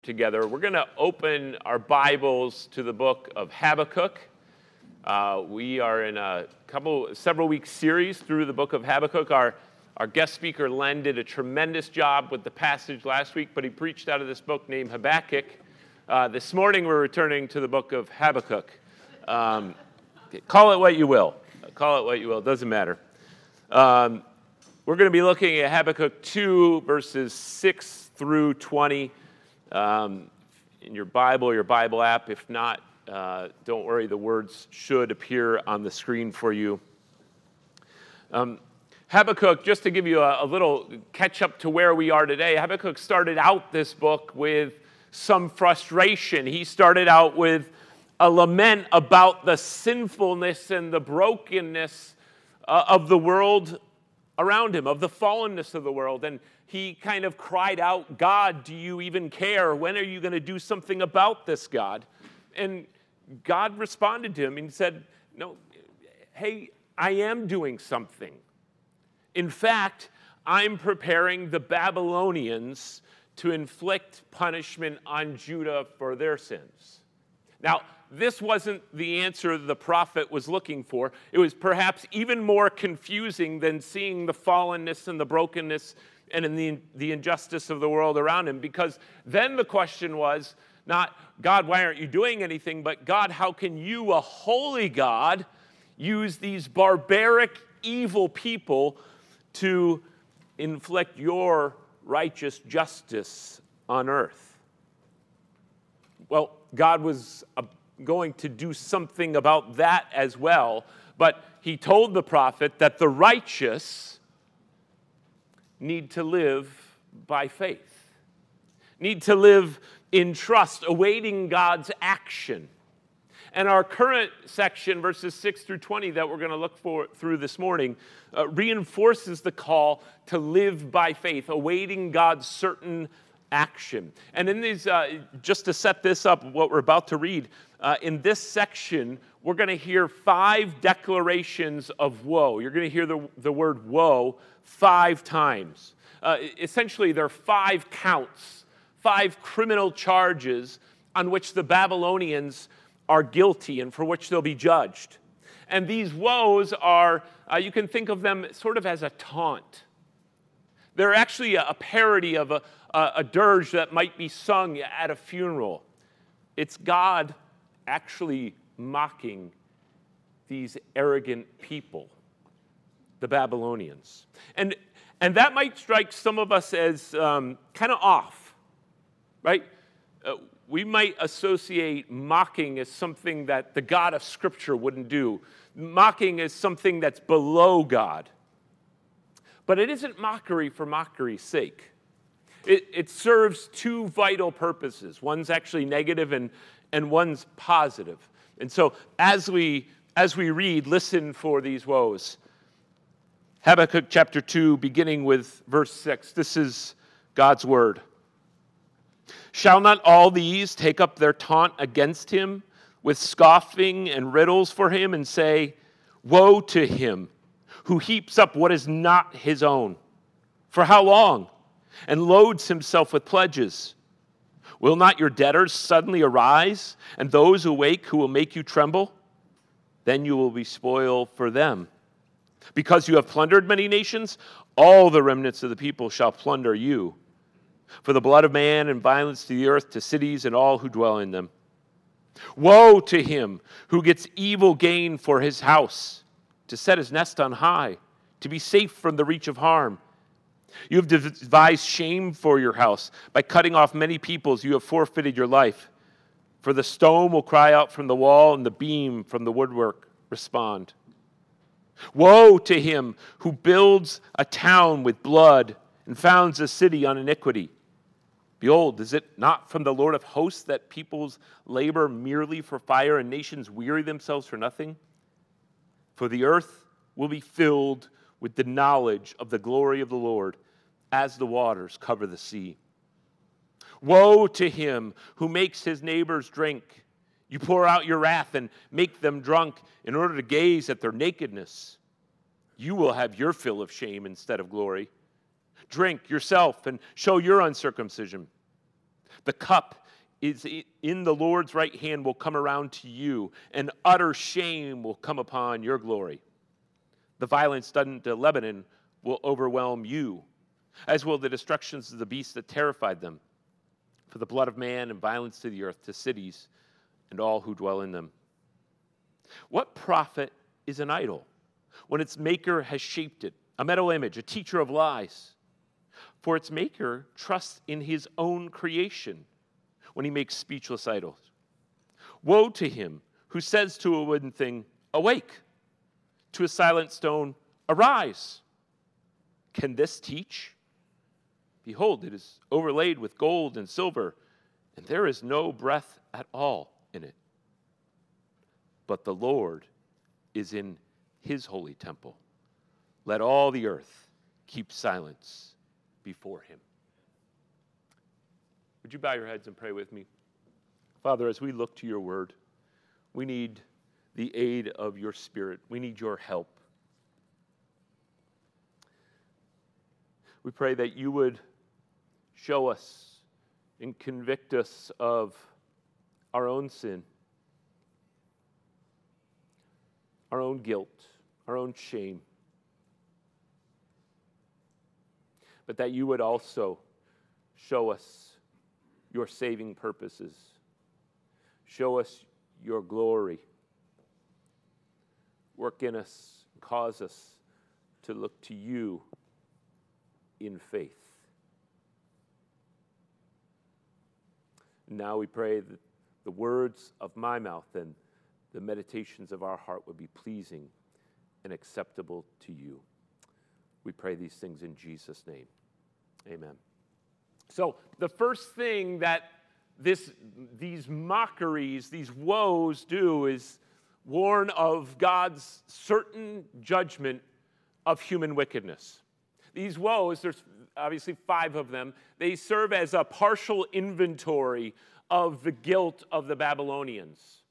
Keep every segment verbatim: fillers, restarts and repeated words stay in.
Together. We're going to open our Bibles to the book of Habakkuk. Uh, we are in a couple, several week series through the book of Habakkuk. Our, our guest speaker, Len, did a tremendous job with the passage last week, but he preached out of this book named Habakkuk. Uh, this morning, we're returning to the book of Habakkuk. Um, call it what you will. Call it what you will. It doesn't matter. Um, we're going to be looking at Habakkuk two, verses six through twenty. Um, in your Bible, your Bible app. If not, uh, don't worry, the words should appear on the screen for you. Um, Habakkuk, just to give you a, a little catch up to where we are today, Habakkuk started out this book with some frustration. He started out with a lament about the sinfulness and the brokenness uh, of the world around him, of the fallenness of the world. And he kind of cried out, God, do you even care? When are you going to do something about this, God? And God responded to him and said, no, hey, I am doing something. In fact, I'm preparing the Babylonians to inflict punishment on Judah for their sins. Now, this wasn't the answer the prophet was looking for. It was perhaps even more confusing than seeing the fallenness and the brokenness and in the, the injustice of the world around him, because then the question was not, God, why aren't you doing anything, but God, how can you, a holy God, use these barbaric, evil people to inflict your righteous justice on earth? Well, God was uh, going to do something about that as well, but he told the prophet that the righteous need to live by faith, need to live in trust, awaiting God's action. And our current section, verses six through twenty, that we're going to look for through this morning, uh, reinforces the call to live by faith, awaiting God's certain action. And in these, uh, just to set this up, what we're about to read, uh, in this section, we're going to hear five declarations of woe. You're going to hear the, the word woe five times. Uh, essentially, there are five counts, five criminal charges on which the Babylonians are guilty and for which they'll be judged. And these woes are, uh, you can think of them sort of as a taunt. They're actually a, a parody of a, a, a dirge that might be sung at a funeral. It's God actually mocking these arrogant people, the Babylonians. And, and that might strike some of us as um, kind of off, right? Uh, we might associate mocking as something that the God of Scripture wouldn't do. Mocking is something that's below God. But it isn't mockery for mockery's sake. It, it serves two vital purposes. One's actually negative and, and one's positive. And so as we as we read, listen for these woes. Habakkuk chapter two, beginning with verse six. This is God's word. Shall not all these take up their taunt against him with scoffing and riddles for him and say, woe to him who heaps up what is not his own? For how long? And loads himself with pledges. Will not your debtors suddenly arise, and those awake who will make you tremble? Then you will be spoil for them. Because you have plundered many nations, all the remnants of the people shall plunder you. For the blood of man and violence to the earth, to cities and all who dwell in them. Woe to him who gets evil gain for his house, to set his nest on high, to be safe from the reach of harm. You have devised shame for your house. By cutting off many peoples, you have forfeited your life. For the stone will cry out from the wall, and the beam from the woodwork respond. Woe to him who builds a town with blood and founds a city on iniquity. Behold, is it not from the Lord of hosts that peoples labor merely for fire and nations weary themselves for nothing? For the earth will be filled with the knowledge of the glory of the Lord as the waters cover the sea. Woe to him who makes his neighbors drink. You pour out your wrath and make them drunk in order to gaze at their nakedness. You will have your fill of shame instead of glory. Drink yourself and show your uncircumcision. The cup is in the Lord's right hand will come around to you, and utter shame will come upon your glory. The violence done to Lebanon will overwhelm you, as will the destructions of the beasts that terrified them. For the blood of man and violence to the earth, to cities and all who dwell in them. What profit is an idol when its maker has shaped it, a metal image, a teacher of lies? For its maker trusts in his own creation when he makes speechless idols. Woe to him who says to a wooden thing, awake, to a silent stone, arise. Can this teach? Behold, it is overlaid with gold and silver, and there is no breath at all in it. But the Lord is in his holy temple. Let all the earth keep silence before him. Would you bow your heads and pray with me? Father, as we look to your word, we need the aid of your Spirit. We need your help. We pray that you would show us and convict us of our own sin, our own guilt, our own shame, but that you would also show us your saving purposes. Show us your glory. Work in us, cause us to look to you in faith. Now we pray that the words of my mouth and the meditations of our heart would be pleasing and acceptable to you. We pray these things in Jesus' name. Amen. So the first thing that this, these mockeries, these woes do is warn of God's certain judgment of human wickedness. These woes, there's obviously five of them, they serve as a partial inventory of the guilt of the Babylonians.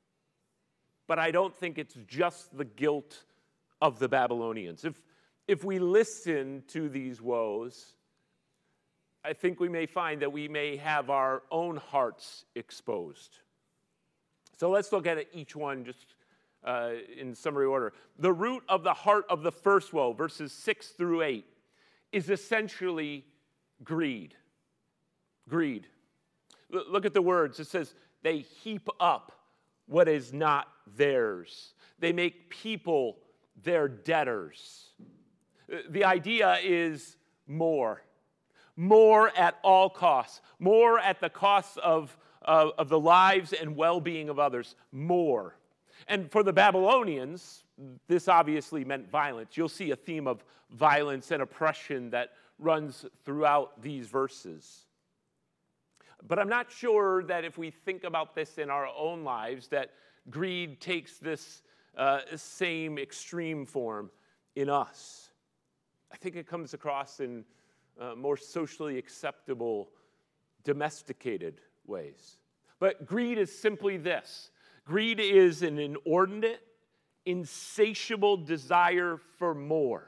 But I don't think it's just the guilt of the Babylonians. If, if we listen to these woes, I think we may find that we may have our own hearts exposed. So let's look at it, each one just uh, in summary order. The root of the heart of the first woe, verses six through eight, is essentially greed. Greed. L- look at the words. It says, they heap up what is not theirs. They make people their debtors. The idea is more. More at all costs. More at the cost of, uh, of the lives and well-being of others. More. And for the Babylonians, this obviously meant violence. You'll see a theme of violence and oppression that runs throughout these verses. But I'm not sure that if we think about this in our own lives, that greed takes this uh, same extreme form in us. I think it comes across in Uh, more socially acceptable, domesticated ways. But greed is simply this. Greed is an inordinate, insatiable desire for more.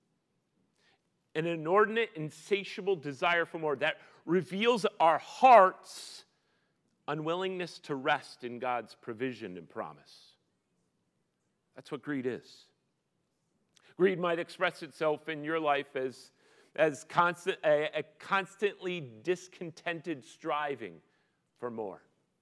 An inordinate, insatiable desire for more that reveals our heart's unwillingness to rest in God's provision and promise. That's what greed is. Greed might express itself in your life as as constant, a, a constantly discontented striving for more.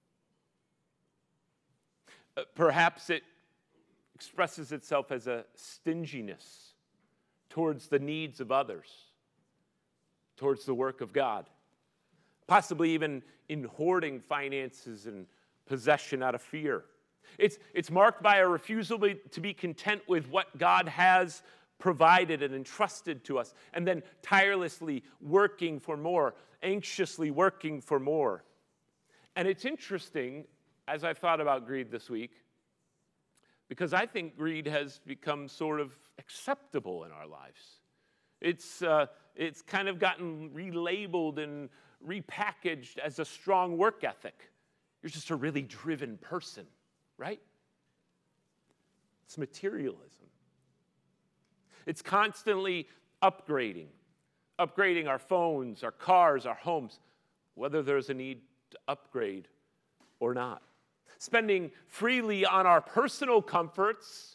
Uh, perhaps it expresses itself as a stinginess towards the needs of others, towards the work of God, possibly even in hoarding finances and possession out of fear. It's, it's marked by a refusal to be content with what God has provided and entrusted to us, and then tirelessly working for more, anxiously working for more. And it's interesting, as I've thought about greed this week, because I think greed has become sort of acceptable in our lives. It's, uh, it's kind of gotten relabeled and repackaged as a strong work ethic. You're just a really driven person, right? It's materialism. It's constantly upgrading, upgrading our phones, our cars, our homes. whether there's a need to upgrade or not. Spending freely on our personal comforts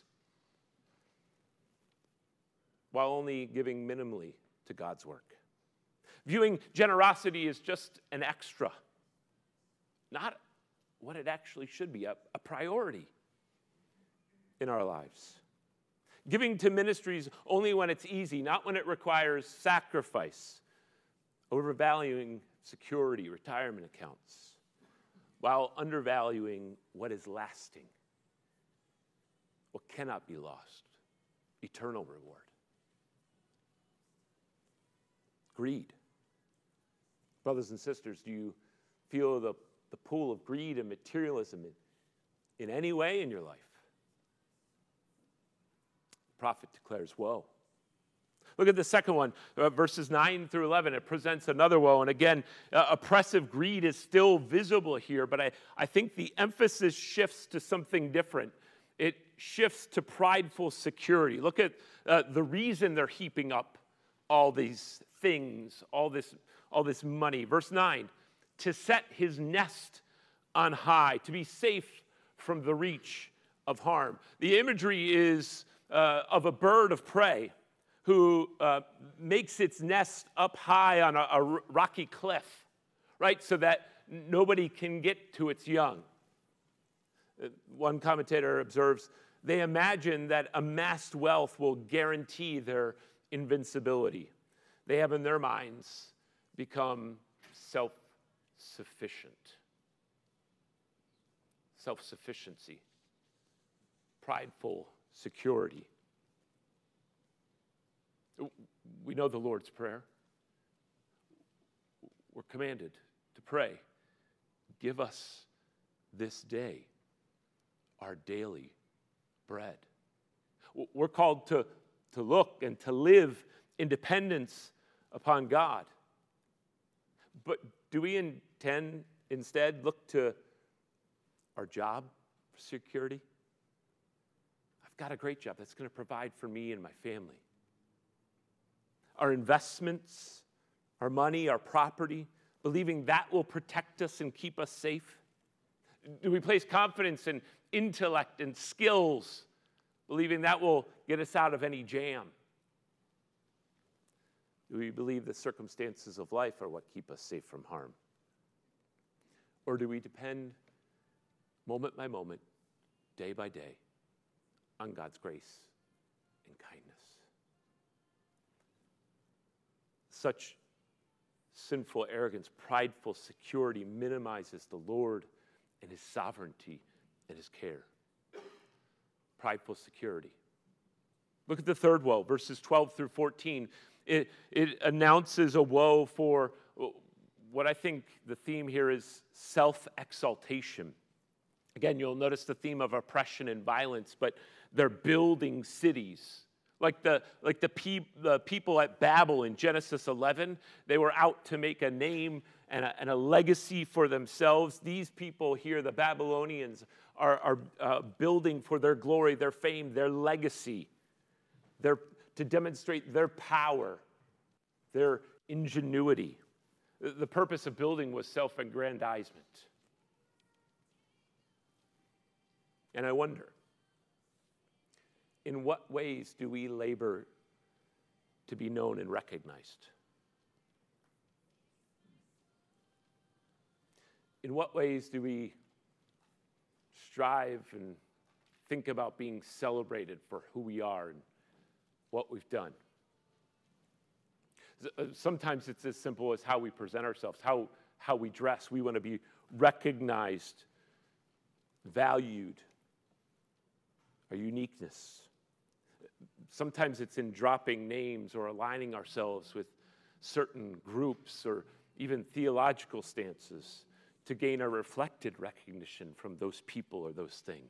while only giving minimally to God's work. Viewing generosity as just an extra, not what it actually should be, a, a priority in our lives. Giving to ministries only when it's easy, not when it requires sacrifice. Overvaluing security, retirement accounts, while undervaluing what is lasting, what cannot be lost, eternal reward. Greed. Brothers and sisters, do you feel the, the pull of greed and materialism in, in any way in your life? The prophet declares woe. Look at the second one, uh, verses nine through eleven. It presents another woe. And again, uh, oppressive greed is still visible here, but I, I think the emphasis shifts to something different. It shifts to prideful security. Look at uh, the reason they're heaping up all these things, all this, all this money. Verse nine, to set his nest on high, to be safe from the reach of harm. The imagery is uh, of a bird of prey who uh, makes its nest up high on a, a rocky cliff, right, so that nobody can get to its young. Uh, one commentator observes, they imagine that amassed wealth will guarantee their invincibility. They have in their minds become self-sufficient. Self-sufficiency, prideful security. We know the Lord's Prayer. We're commanded to pray, give us this day our daily bread. We're called to, to look and to live in dependence upon God. But do we intend instead look to our job for security? I've got a great job that's going to provide for me and my family. Our investments, our money, our property, believing that will protect us and keep us safe? Do we place confidence in intellect and skills, believing that will get us out of any jam? Do we believe the circumstances of life are what keep us safe from harm? Or do we depend moment by moment, day by day, on God's grace and kindness? Such sinful arrogance, prideful security minimizes the Lord and his sovereignty and his care. Prideful security. Look at the third woe, verses twelve through fourteen. It, it announces a woe for what I think the theme here is self-exaltation. Again, you'll notice the theme of oppression and violence, but they're building cities. Like the, like the, pe- the people at Babel in Genesis eleven, they were out to make a name and a, and a legacy for themselves. These people here, the Babylonians, are, are uh, building for their glory, their fame, their legacy, their, to demonstrate their power, their ingenuity. The purpose of building was self-aggrandizement. And I wonder, in what ways do we labor to be known and recognized? In what ways do we strive and think about being celebrated for who we are and what we've done? Sometimes it's as simple as how we present ourselves, how, how we dress. We want to be recognized, valued, our uniqueness. Sometimes it's in dropping names or aligning ourselves with certain groups or even theological stances to gain a reflected recognition from those people or those things.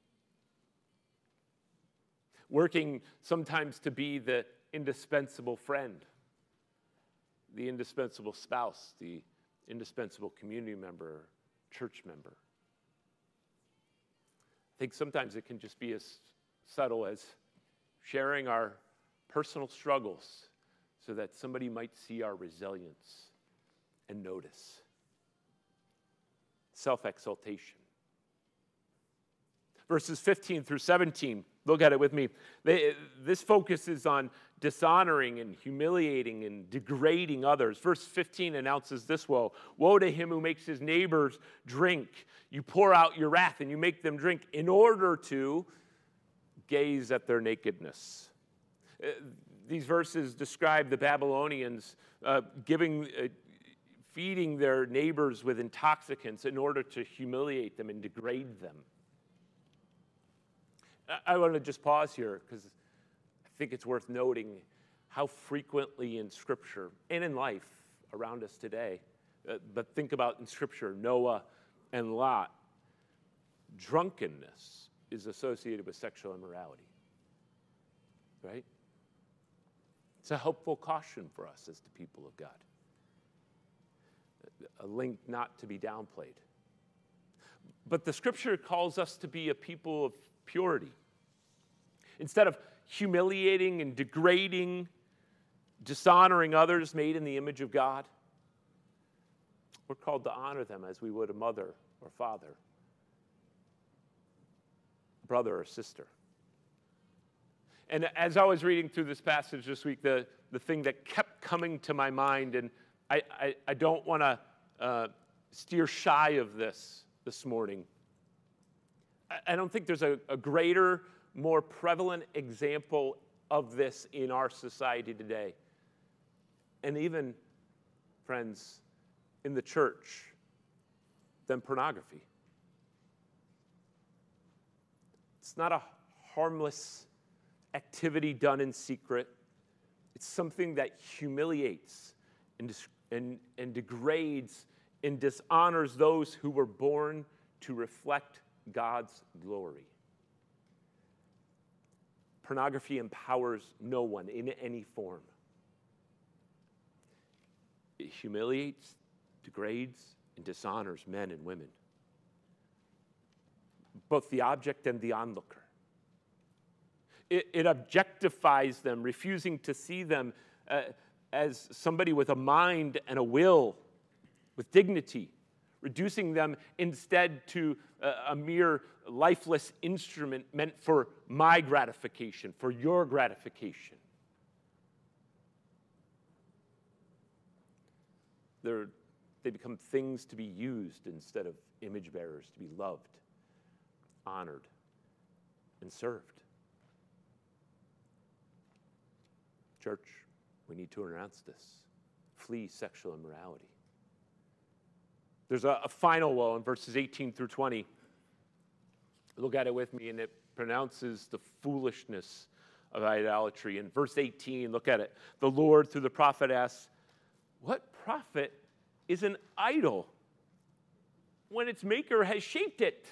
Working sometimes to be the indispensable friend, the indispensable spouse, the indispensable community member, church member. I think sometimes it can just be as subtle as sharing our personal struggles so that somebody might see our resilience and notice. self-exaltation. Verses fifteen through seventeen, look at it with me. They, this focuses on dishonoring and humiliating and degrading others. Verse fifteen announces this woe. Woe to him who makes his neighbors drink. You pour out your wrath and you make them drink in order to gaze at their nakedness. Uh, these verses describe the Babylonians uh, giving, uh, feeding their neighbors with intoxicants in order to humiliate them and degrade them. I want to just pause here because I think it's worth noting how frequently in Scripture and in life around us today, uh, but think about in Scripture, Noah and Lot, drunkenness is associated with sexual immorality, right? It's a helpful caution for us as the people of God, a link not to be downplayed. But the Scripture calls us to be a people of purity. Instead of humiliating and degrading, dishonoring others made in the image of God, we're called to honor them as we would a mother or father, brother or sister. And as I was reading through this passage this week, the, the thing that kept coming to my mind, and I, I, I don't want to uh, steer shy of this this morning, I, I don't think there's a, a greater, more prevalent example of this in our society today. And even, friends, in the church, than pornography. It's not a harmless activity done in secret. It's something that humiliates and, and, and degrades and dishonors those who were born to reflect God's glory. Pornography empowers no one in any form. It humiliates, degrades, and dishonors men and women, both the object and the onlooker. It, it objectifies them, refusing to see them uh, as somebody with a mind and a will, with dignity, reducing them instead to uh, a mere lifeless instrument meant for my gratification, for your gratification. They're, they become things to be used instead of image bearers to be loved, honored, and served. Church, we need to renounce this. Flee sexual immorality. There's a, a final woe in verses eighteen through twenty. Look at it with me, and it pronounces the foolishness of idolatry. In verse eighteen, look at it. The Lord, through the prophet, asks, what prophet is an idol when its maker has shaped it?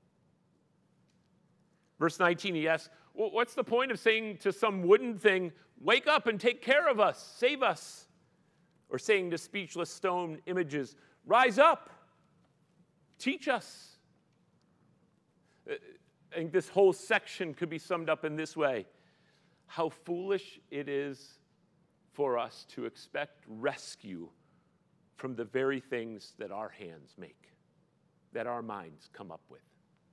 Verse nineteen, he asks, well, what's the point of saying to some wooden thing, wake up and take care of us, save us? Or saying to speechless stone images, rise up, teach us. I think this whole section could be summed up in this way. How foolish it is for us to expect rescue from the very things that our hands make, that our minds come up with.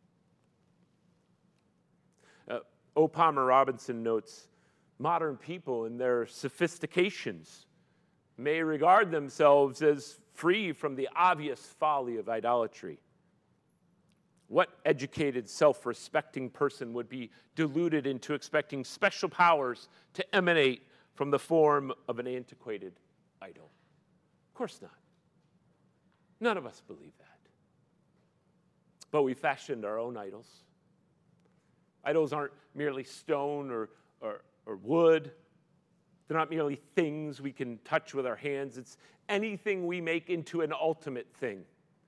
Uh, O. Palmer Robinson notes, modern people in their sophistications may regard themselves as free from the obvious folly of idolatry. What educated, self-respecting person would be deluded into expecting special powers to emanate from the form of an antiquated idol? Of course not. None of us believe that. But we fashioned our own idols. Idols aren't merely stone or, or, or wood. They're not merely things we can touch with our hands. It's anything we make into an ultimate thing.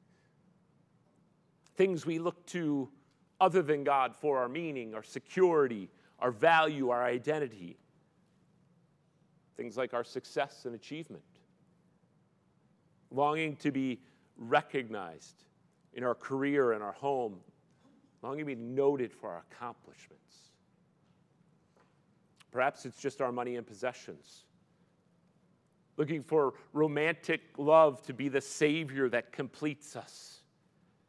Things we look to other than God for our meaning, our security, our value, our identity. Things like our success and achievement. Longing to be recognized in our career and our home. Longing to be noted for our accomplishments. Perhaps it's just our money and possessions. Looking for romantic love to be the savior that completes us.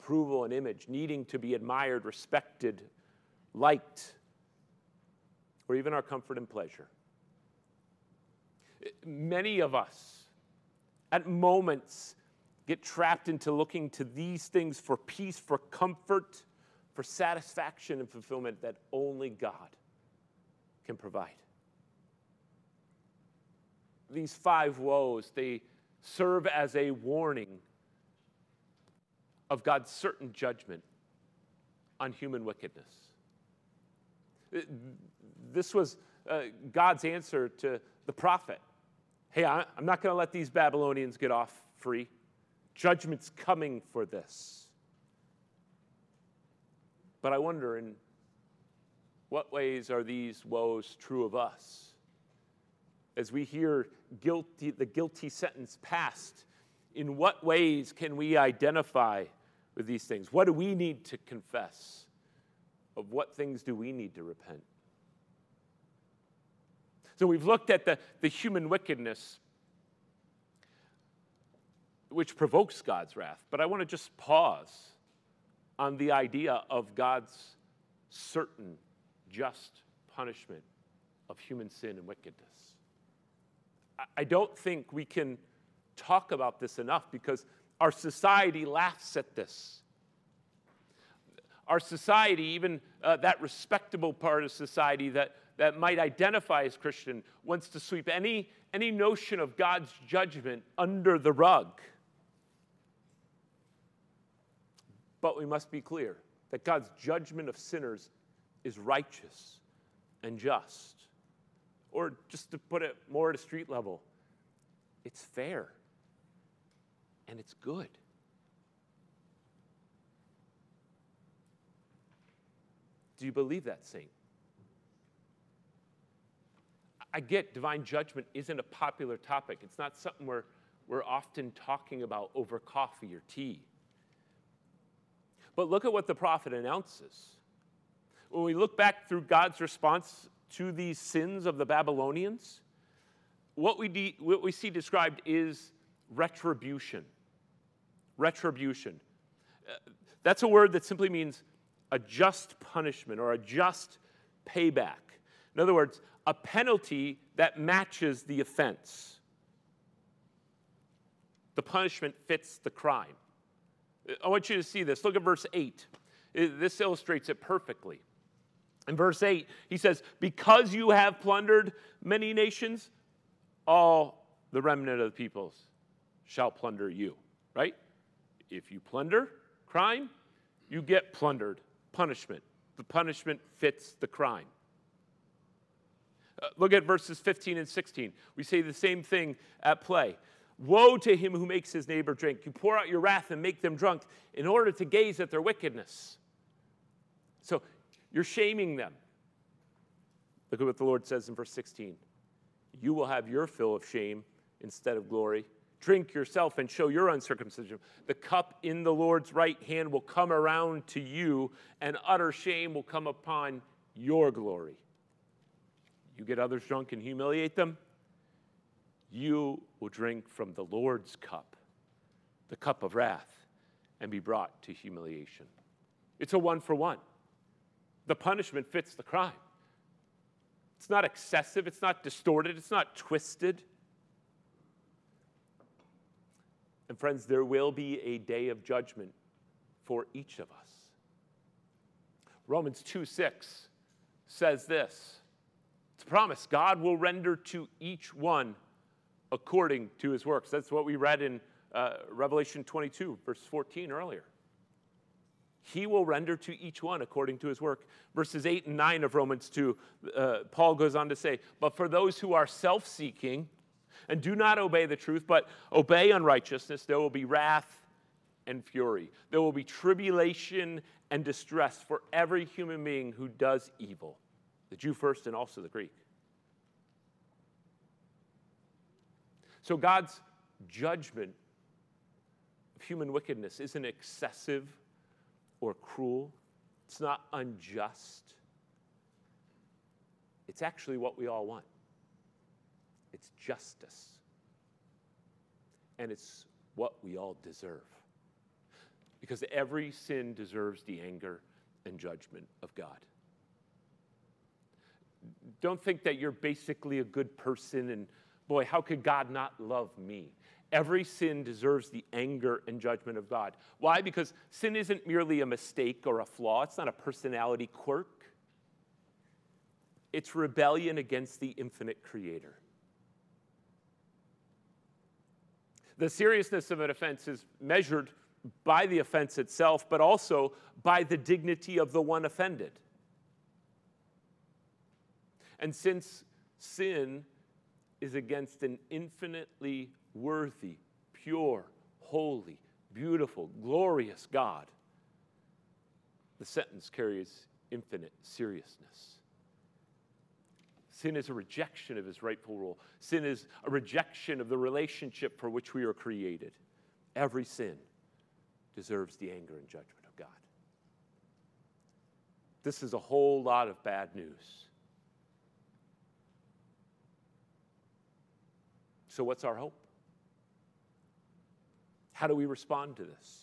approval and image, needing to be admired, respected, liked, or even our comfort and pleasure. Many of us, at moments, get trapped into looking to these things for peace, for comfort, for satisfaction and fulfillment that only God can provide. These five woes, they serve as a warning of God's certain judgment on human wickedness. This was uh, God's answer to the prophet. Hey, I'm not going to let these Babylonians get off free. Judgment's coming for this. But I wonder, in what ways are these woes true of us? As we hear guilty, the guilty sentence passed, in what ways can we identify with these things? What do we need to confess? Of what things do we need to repent? So we've looked at the, the human wickedness which provokes God's wrath, but I want to just pause on the idea of God's certain just punishment of human sin and wickedness. I don't think we can talk about this enough because our society laughs at this. Our society, even uh, that respectable part of society that, that might identify as Christian, wants to sweep any, any notion of God's judgment under the rug. But we must be clear that God's judgment of sinners is righteous and just. Or just to put it more at a street level, it's fair and it's good. Do you believe that, saint? I get divine judgment isn't a popular topic. It's not something we're, we're often talking about over coffee or tea. But look at what the prophet announces. When we look back through God's response to these sins of the Babylonians, what we, de- what we see described is retribution. Retribution. Uh, that's a word that simply means a just punishment or a just payback. In other words, a penalty that matches the offense. The punishment fits the crime. I want you to see this. Look at verse eight. This illustrates it perfectly. In verse eight, he says, because you have plundered many nations, all the remnant of the peoples shall plunder you. Right? If you plunder crime, you get plundered. Punishment. The punishment fits the crime. Uh, look at verses fifteen and sixteen. We say the same thing at play. Woe to him who makes his neighbor drink. You pour out your wrath and make them drunk in order to gaze at their wickedness. So you're shaming them. Look at what the Lord says in verse sixteen. You will have your fill of shame instead of glory. Drink yourself and show your uncircumcision. The cup in the Lord's right hand will come around to you, and utter shame will come upon your glory. You get others drunk and humiliate them, you will drink from the Lord's cup, the cup of wrath, and be brought to humiliation. It's a one for one. The punishment fits the crime. It's not excessive, it's not distorted, it's not twisted. And friends, there will be a day of judgment for each of us. Romans two six says this. It's a promise. God will render to each one according to his works. That's what we read in uh, Revelation twenty-two, verse fourteen earlier. He will render to each one according to his work. Verses eight and nine of Romans two, uh, Paul goes on to say, but for those who are self-seeking and do not obey the truth, but obey unrighteousness, there will be wrath and fury. There will be tribulation and distress for every human being who does evil, the Jew first and also the Greek. So God's judgment of human wickedness isn't excessive or cruel. It's not unjust. It's actually what we all want. It's justice. And it's what we all deserve. Because every sin deserves the anger and judgment of God. Don't think that you're basically a good person and, boy, how could God not love me? Every sin deserves the anger and judgment of God. Why? Because sin isn't merely a mistake or a flaw. It's not a personality quirk. It's rebellion against the infinite Creator. The seriousness of an offense is measured by the offense itself, but also by the dignity of the one offended. And since sin is against an infinitely worthy, pure, holy, beautiful, glorious God, the sentence carries infinite seriousness. Sin is a rejection of his rightful role. Sin is a rejection of the relationship for which we are created. Every sin deserves the anger and judgment of God. This is a whole lot of bad news. So what's our hope? How do we respond to this?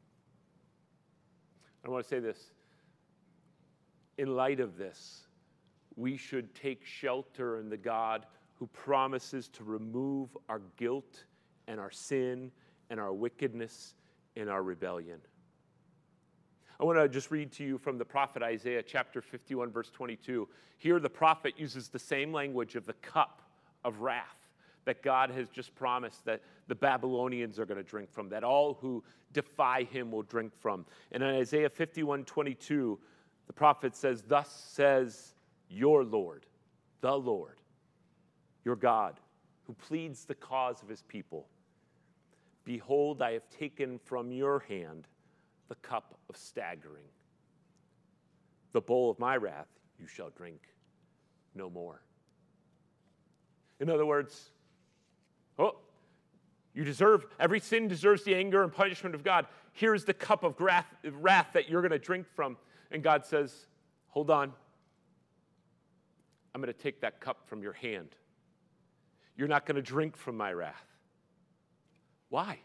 I want to say this. In light of this, we should take shelter in the God who promises to remove our guilt and our sin and our wickedness and our rebellion. I want to just read to you from the prophet Isaiah chapter fifty-one, verse twenty-two. Here the prophet uses the same language of the cup of wrath that God has just promised that the Babylonians are going to drink from, that all who defy him will drink from. And in Isaiah fifty-one, twenty-two, the prophet says, "Thus says your Lord, the Lord, your God, who pleads the cause of his people. Behold, I have taken from your hand the cup of staggering. The bowl of my wrath you shall drink no more." In other words, oh, you deserve, every sin deserves the anger and punishment of God. Here's the cup of wrath, wrath that you're going to drink from. And God says, hold on. I'm going to take that cup from your hand. You're not going to drink from my wrath. Why?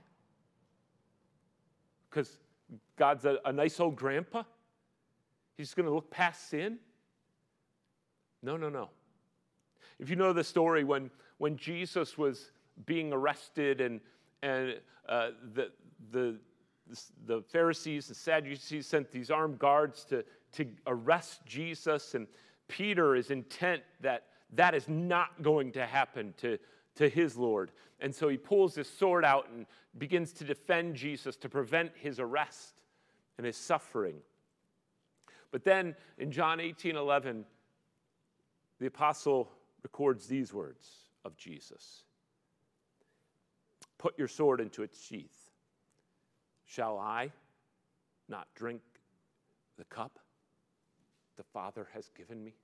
Because God's a, a nice old grandpa? He's going to look past sin? No, no, no. If you know the story, when, when Jesus was being arrested and, and uh, the, the, the Pharisees and Sadducees sent these armed guards to, to arrest Jesus, and Peter is intent that that is not going to happen to, to his Lord. And so he pulls his sword out and begins to defend Jesus to prevent his arrest and his suffering. But then in John eighteen eleven, the apostle records these words of Jesus. Put your sword into its sheath. Shall I not drink the cup the Father has given me?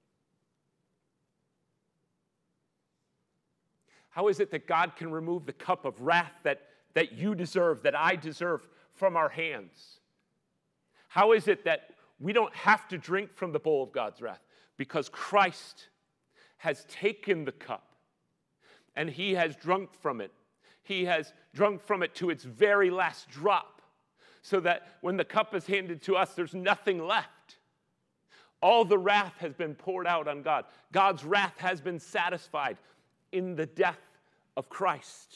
How is it that God can remove the cup of wrath that, that you deserve, that I deserve, from our hands? How is it that we don't have to drink from the bowl of God's wrath? Because Christ has taken the cup and he has drunk from it. He has drunk from it to its very last drop, so that when the cup is handed to us, there's nothing left. All the wrath has been poured out on God. God's wrath has been satisfied in the death of Christ.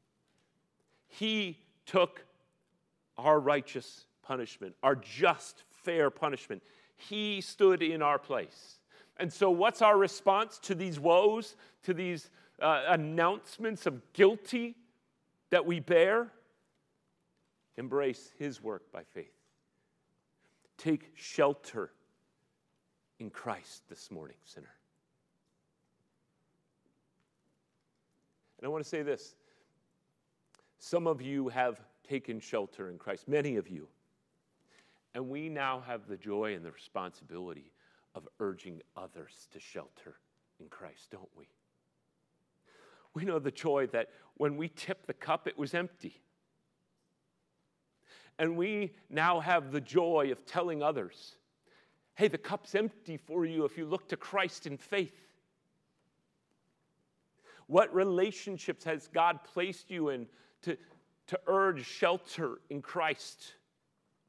He took our righteous punishment, our just, fair punishment. He stood in our place. And so what's our response to these woes, to these uh, announcements of guilty that we bear? Embrace his work by faith. Take shelter in Christ this morning, sinner. And I want to say this. Some of you have taken shelter in Christ, many of you. And we now have the joy and the responsibility of urging others to shelter in Christ, don't we? We know the joy that when we tipped the cup, it was empty. And we now have the joy of telling others, hey, the cup's empty for you if you look to Christ in faith. What relationships has God placed you in to, to urge shelter in Christ?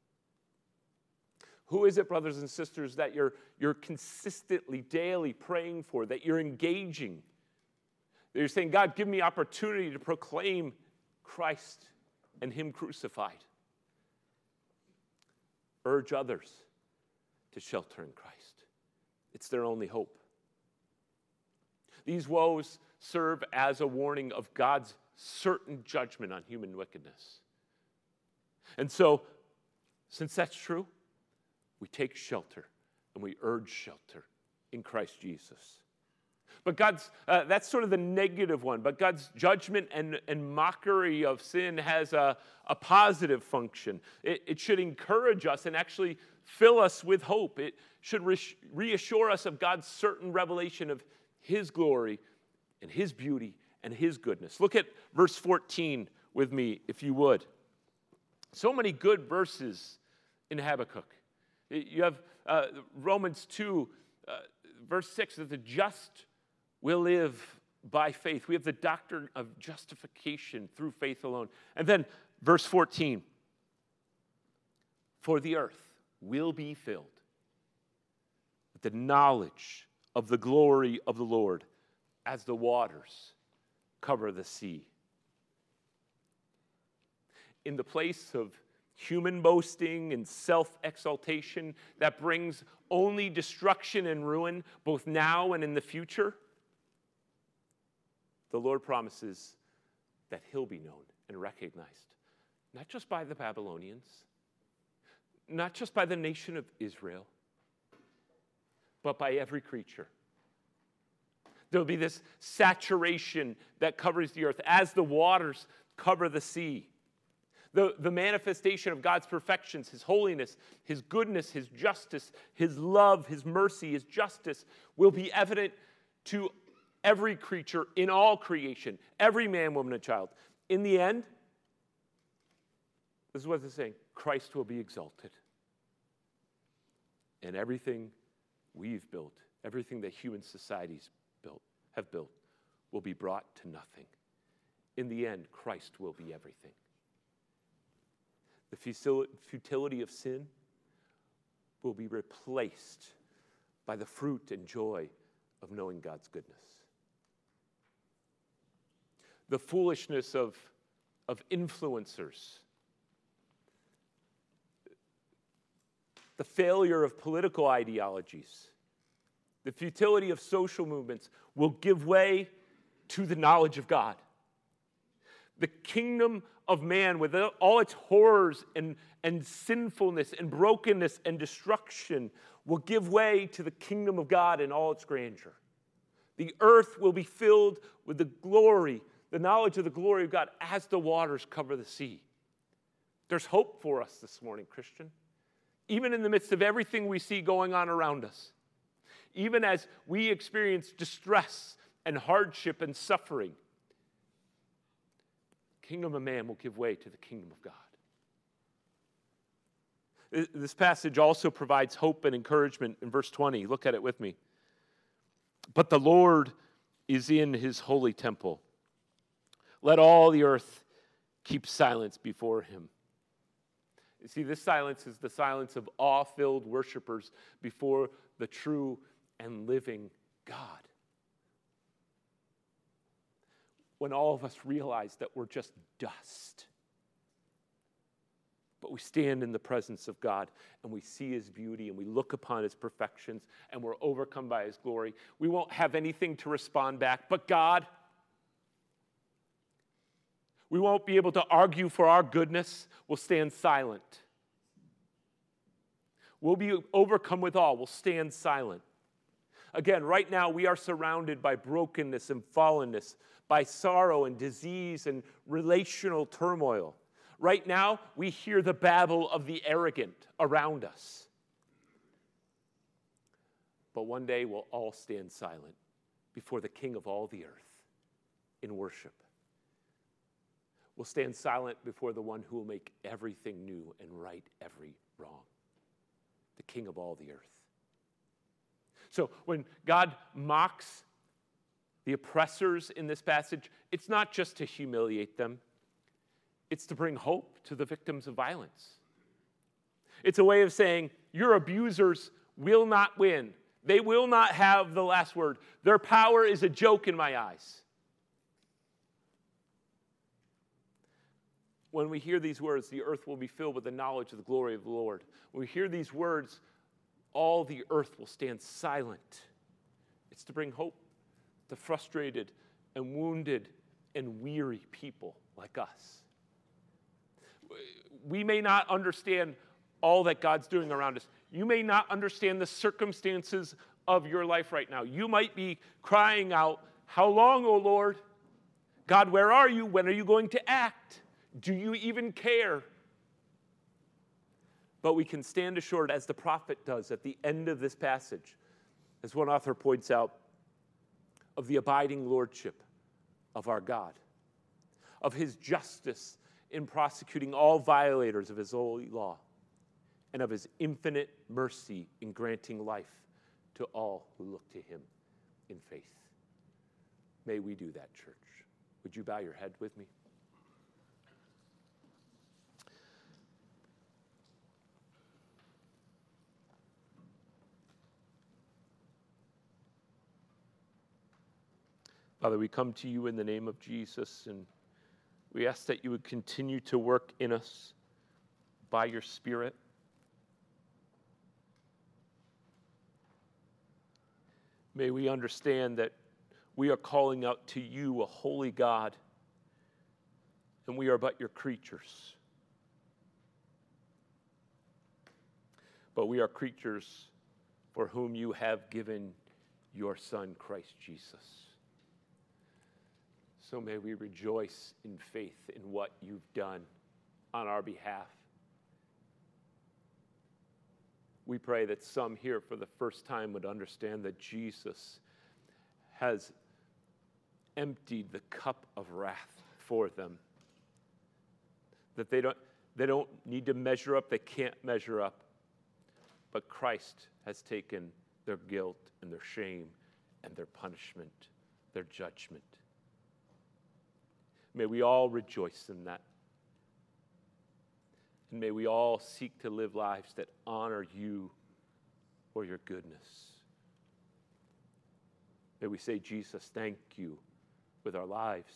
Who is it, brothers and sisters, that you're, you're consistently, daily praying for, that you're engaging? That you're saying, God, give me opportunity to proclaim Christ and him crucified. Urge others to shelter in Christ. It's their only hope. These woes serve as a warning of God's certain judgment on human wickedness. And so, since that's true, we take shelter and we urge shelter in Christ Jesus. But God's, uh, that's sort of the negative one, but God's judgment and, and mockery of sin has a, a positive function. It, it should encourage us and actually fill us with hope. It should re- reassure us of God's certain revelation of his glory and his beauty and his goodness. Look at verse fourteen with me, if you would. So many good verses in Habakkuk. You have uh, Romans two, uh, verse six, that the just will live by faith. We have the doctrine of justification through faith alone. And then verse fourteen, for the earth will be filled with the knowledge of the glory of the Lord as the waters cover the sea. In the place of human boasting and self-exaltation that brings only destruction and ruin, both now and in the future, the Lord promises that he'll be known and recognized, not just by the Babylonians, not just by the nation of Israel, but by every creature. There'll be this saturation that covers the earth as the waters cover the sea. The, the manifestation of God's perfections, his holiness, his goodness, his justice, his love, his mercy, his justice will be evident to every creature in all creation, every man, woman, and child. In the end, this is what it's saying, Christ will be exalted. And everything we've built, everything that human societies built, have built, will be brought to nothing. In the end, Christ will be everything. The futility of sin will be replaced by the fruit and joy of knowing God's goodness. The foolishness of, of influencers, the failure of political ideologies, the futility of social movements will give way to the knowledge of God. The kingdom of man, with all its horrors and, and sinfulness and brokenness and destruction, will give way to the kingdom of God in all its grandeur. The earth will be filled with the glory, the knowledge of the glory of God as the waters cover the sea. There's hope for us this morning, Christian. Even in the midst of everything we see going on around us, even as we experience distress and hardship and suffering, the kingdom of man will give way to the kingdom of God. This passage also provides hope and encouragement in verse twenty. Look at it with me. But the Lord is in his holy temple. Let all the earth keep silence before him. You see, this silence is the silence of awe-filled worshipers before the true and living God. When all of us realize that we're just dust, but we stand in the presence of God and we see his beauty and we look upon his perfections and we're overcome by his glory, we won't have anything to respond back but God. We won't be able to argue for our goodness. We'll stand silent. We'll be overcome with awe. We'll stand silent. Again, right now we are surrounded by brokenness and fallenness, by sorrow and disease and relational turmoil. Right now we hear the babble of the arrogant around us. But one day we'll all stand silent before the King of all the earth in worship. We'll stand silent before the one who will make everything new and right every wrong, the King of all the earth. So when God mocks the oppressors in this passage, it's not just to humiliate them. It's to bring hope to the victims of violence. It's a way of saying your abusers will not win. They will not have the last word. Their power is a joke in my eyes. When we hear these words, the earth will be filled with the knowledge of the glory of the Lord. When we hear these words, all the earth will stand silent. It's to bring hope to frustrated and wounded and weary people like us. We may not understand all that God's doing around us. You may not understand the circumstances of your life right now. You might be crying out, "How long, O Lord? God, where are you? When are you going to act? Do you even care?" But we can stand assured, as the prophet does at the end of this passage, as one author points out, of the abiding lordship of our God, of his justice in prosecuting all violators of his holy law, and of his infinite mercy in granting life to all who look to him in faith. May we do that, church. Would you bow your head with me? Father, we come to you in the name of Jesus, and we ask that you would continue to work in us by your Spirit. May we understand that we are calling out to you, a holy God, and we are but your creatures. But we are creatures for whom you have given your Son, Christ Jesus. So may we rejoice in faith in what you've done on our behalf. We pray that some here for the first time would understand that Jesus has emptied the cup of wrath for them. That they don't, they don't need to measure up, they can't measure up. But Christ has taken their guilt and their shame and their punishment, their judgment. May we all rejoice in that. And may we all seek to live lives that honor you for your goodness. May we say, Jesus, thank you with our lives.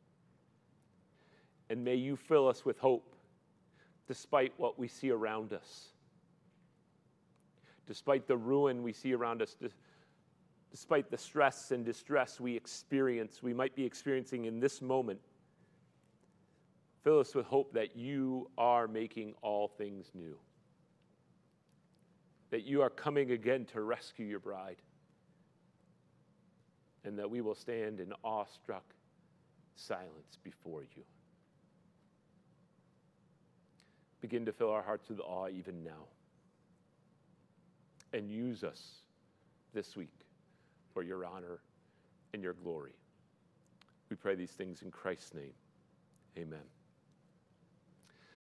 And may you fill us with hope despite what we see around us. Despite the ruin we see around us, despite the stress and distress we experience, we might be experiencing in this moment. Fill us with hope that you are making all things new. That you are coming again to rescue your bride. And that we will stand in awestruck silence before you. Begin to fill our hearts with awe even now. And use us this week for your honor and your glory. We pray these things in Christ's name. Amen.